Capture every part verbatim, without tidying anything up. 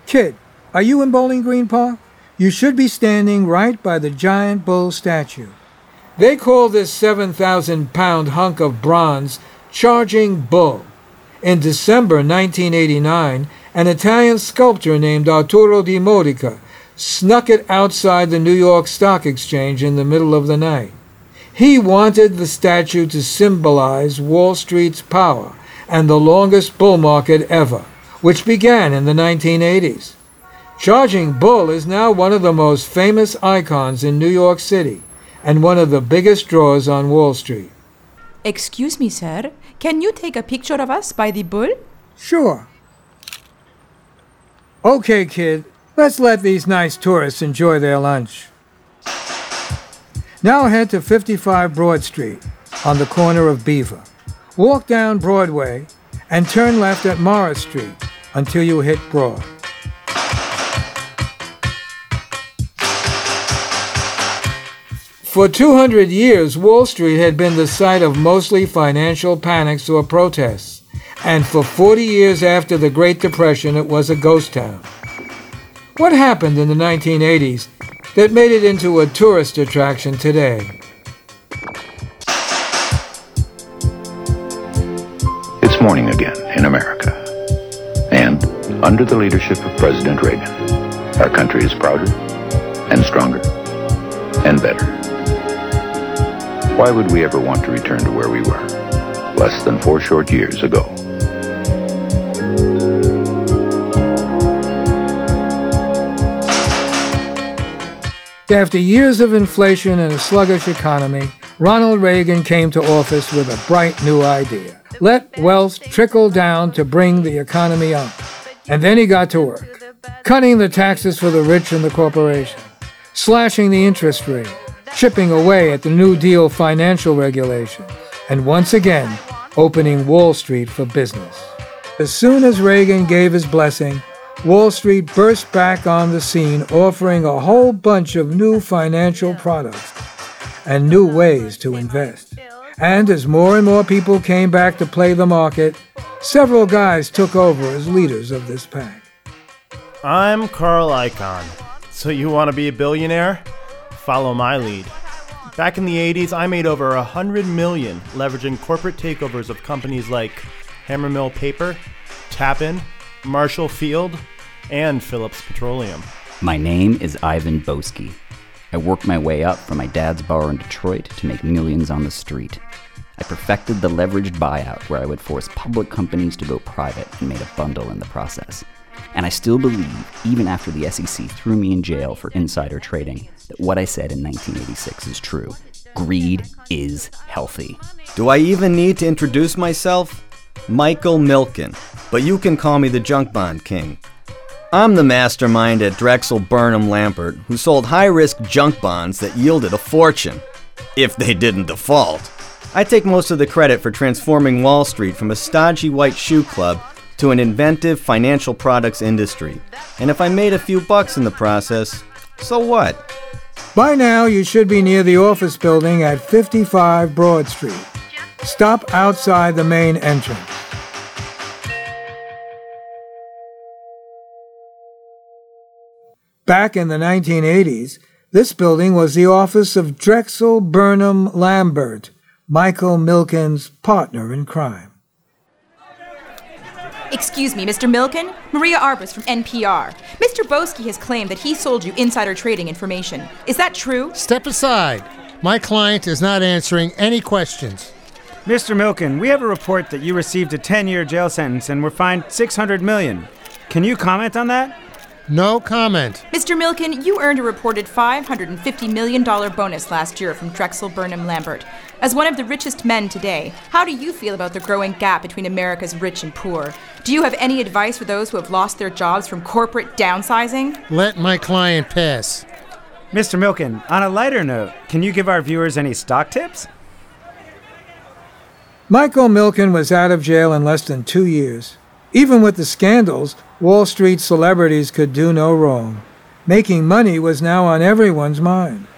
Kid, are you in Bowling Green Park? You should be standing right by the giant bull statue. They call this seven thousand pound hunk of bronze Charging Bull. In December nineteen eighty-nine, an Italian sculptor named Arturo Di Modica snuck it outside the New York Stock Exchange in the middle of the night. He wanted the statue to symbolize Wall Street's power and the longest bull market ever, which began in the nineteen eighties. Charging Bull is now one of the most famous icons in New York City and one of the biggest draws on Wall Street. Excuse me, sir. Can you take a picture of us by the bull? Sure. Okay, kid. Let's let these nice tourists enjoy their lunch. Now head to fifty-five Broad Street on the corner of Beaver. Walk down Broadway and turn left at Morris Street until you hit Broad. For two hundred years, Wall Street had been the site of mostly financial panics or protests, and for forty years after the Great Depression, it was a ghost town. What happened in the nineteen eighties that made it into a tourist attraction today? It's morning again in America. And under the leadership of President Reagan, our country is prouder and stronger and better. Why would we ever want to return to where we were less than four short years ago? After years of inflation and a sluggish economy, Ronald Reagan came to office with a bright new idea. Let wealth trickle down to bring the economy up. And then he got to work, cutting the taxes for the rich and the corporation, slashing the interest rate, chipping away at the New Deal financial regulations, and once again, opening Wall Street for business. As soon as Reagan gave his blessing, Wall Street burst back on the scene, offering a whole bunch of new financial products and new ways to invest. And as more and more people came back to play the market, several guys took over as leaders of this pack. I'm Carl Icahn. So you want to be a billionaire? Follow my lead. Back in the eighties, I made over one hundred million dollars leveraging corporate takeovers of companies like Hammermill Paper, Tappan, Marshall Field, and Phillips Petroleum. My name is Ivan Boesky. I worked my way up from my dad's bar in Detroit to make millions on the street. I perfected the leveraged buyout where I would force public companies to go private and made a bundle in the process. And I still believe, even after the S E C threw me in jail for insider trading, that what I said in nineteen eighty-six is true. Greed is healthy. Do I even need to introduce myself? Michael Milken, but you can call me the Junk Bond King. I'm the mastermind at Drexel Burnham Lambert who sold high-risk junk bonds that yielded a fortune, if they didn't default. I take most of the credit for transforming Wall Street from a stodgy white shoe club to an inventive financial products industry. And if I made a few bucks in the process, so what? By now, you should be near the office building at fifty-five Broad Street. Stop outside the main entrance. Back in the nineteen eighties, this building was the office of Drexel Burnham Lambert, Michael Milken's partner in crime. Excuse me, Mister Milken? Maria Arbus from N P R. Mister Boesky has claimed that he sold you insider trading information. Is that true? Step aside. My client is not answering any questions. Mister Milken, we have a report that you received a ten-year jail sentence and were fined six hundred million dollars. Can you comment on that? No comment. Mister Milken, you earned a reported five hundred fifty million dollars bonus last year from Drexel Burnham Lambert. As one of the richest men today, how do you feel about the growing gap between America's rich and poor? Do you have any advice for those who have lost their jobs from corporate downsizing? Let my client pass. Mister Milken, on a lighter note, can you give our viewers any stock tips? Michael Milken was out of jail in less than two years. Even with the scandals, Wall Street celebrities could do no wrong. Making money was now on everyone's mind.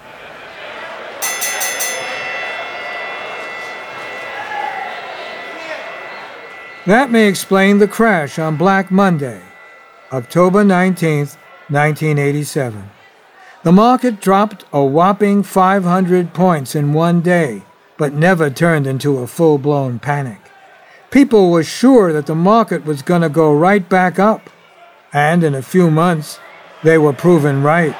That may explain the crash on Black Monday. October nineteenth, nineteen eighty-seven. The market dropped a whopping five hundred points in one day, but never turned into a full-blown panic. People were sure that the market was going to go right back up, and in a few months, they were proven right.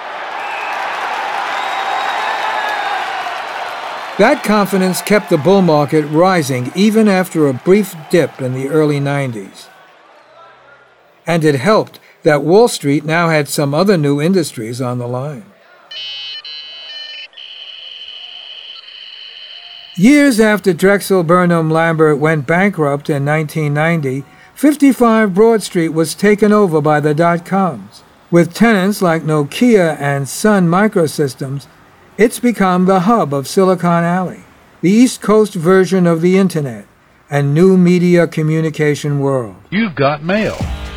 That confidence kept the bull market rising even after a brief dip in the early nineties. And it helped that Wall Street now had some other new industries on the line. Years after Drexel Burnham Lambert went bankrupt in nineteen ninety, fifty-five Broad Street was taken over by the dot-coms. With tenants like Nokia and Sun Microsystems, it's become the hub of Silicon Alley, the East Coast version of the Internet, and new media communication world. You've got mail.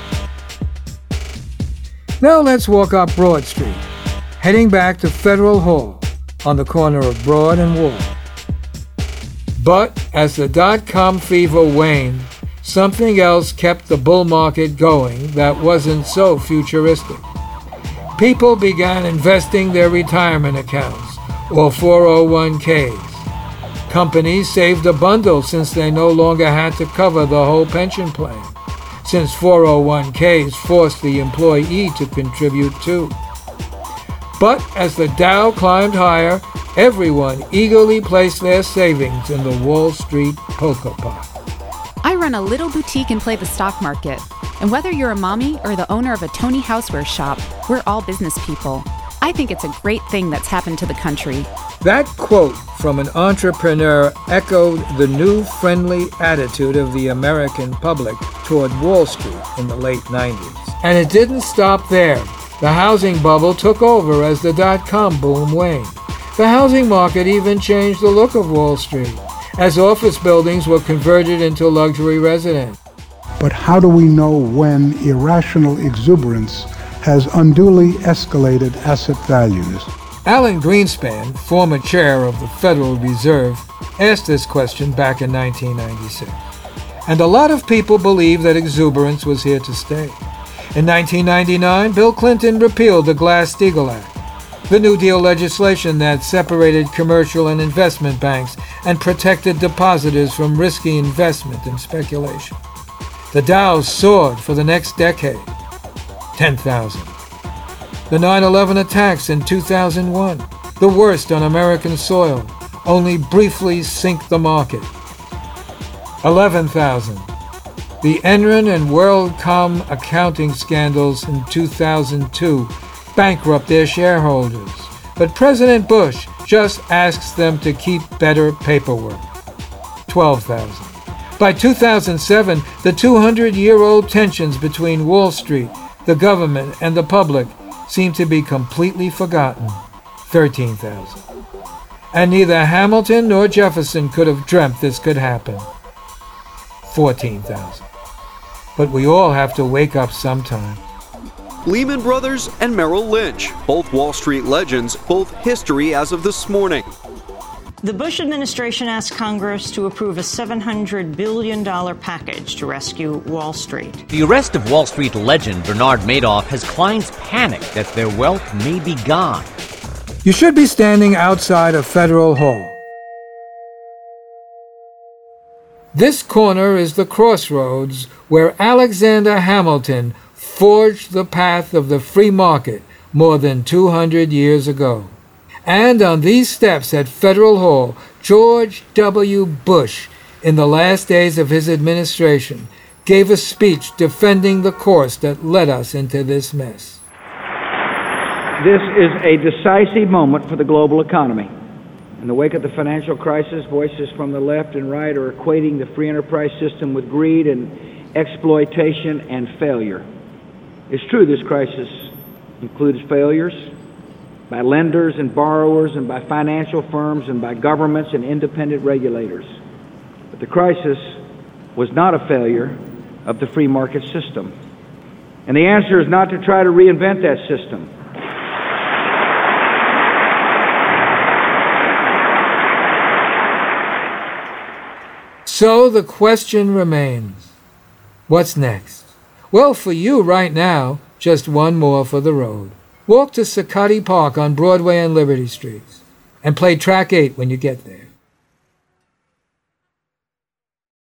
Now let's walk up Broad Street, heading back to Federal Hall on the corner of Broad and Wall. But as the dot-com fever waned, something else kept the bull market going that wasn't so futuristic. People began investing their retirement accounts, or four oh one k's. Companies saved a bundle since they no longer had to cover the whole pension plan, since four oh one k's forced the employee to contribute too. But as the Dow climbed higher, everyone eagerly placed their savings in the Wall Street poker pot. I run a little boutique and play the stock market. And whether you're a mommy or the owner of a Tony Houseware shop, we're all business people. I think it's a great thing that's happened to the country. That quote from an entrepreneur echoed the new friendly attitude of the American public toward Wall Street in the late nineties. And it didn't stop there. The housing bubble took over as the dot-com boom waned. The housing market even changed the look of Wall Street, as office buildings were converted into luxury residences. But how do we know when irrational exuberance has unduly escalated asset values? Alan Greenspan, former chair of the Federal Reserve, asked this question back in nineteen ninety-six. And a lot of people believe that exuberance was here to stay. In nineteen ninety-nine, Bill Clinton repealed the Glass-Steagall Act, the New Deal legislation that separated commercial and investment banks and protected depositors from risky investment and speculation. The Dow soared for the next decade, ten thousand. The nine eleven attacks in two thousand one, the worst on American soil, only briefly sink the market. eleven thousand. The Enron and WorldCom accounting scandals in two thousand two bankrupt their shareholders, but President Bush just asks them to keep better paperwork. twelve thousand. By two thousand seven, the two hundred year old tensions between Wall Street, the government, and the public seem to be completely forgotten. thirteen thousand. And neither Hamilton nor Jefferson could have dreamt this could happen. fourteen thousand. But we all have to wake up sometime. Lehman Brothers and Merrill Lynch, both Wall Street legends, both history as of this morning. The Bush administration asked Congress to approve a seven hundred billion dollars package to rescue Wall Street. The arrest of Wall Street legend Bernard Madoff has clients panicked that their wealth may be gone. You should be standing outside of Federal Hall. This corner is the crossroads where Alexander Hamilton forged the path of the free market more than two hundred years ago. And on these steps at Federal Hall, George W. Bush, in the last days of his administration, gave a speech defending the course that led us into this mess. This is a decisive moment for the global economy. In the wake of the financial crisis, voices from the left and right are equating the free enterprise system with greed and exploitation and failure. It's true this crisis includes failures by lenders and borrowers and by financial firms and by governments and independent regulators. But the crisis was not a failure of the free market system. And the answer is not to try to reinvent that system. So the question remains, what's next? Well, for you right now, just one more for the road. Walk to Sakati Park on Broadway and Liberty Streets, and play track eight when you get there.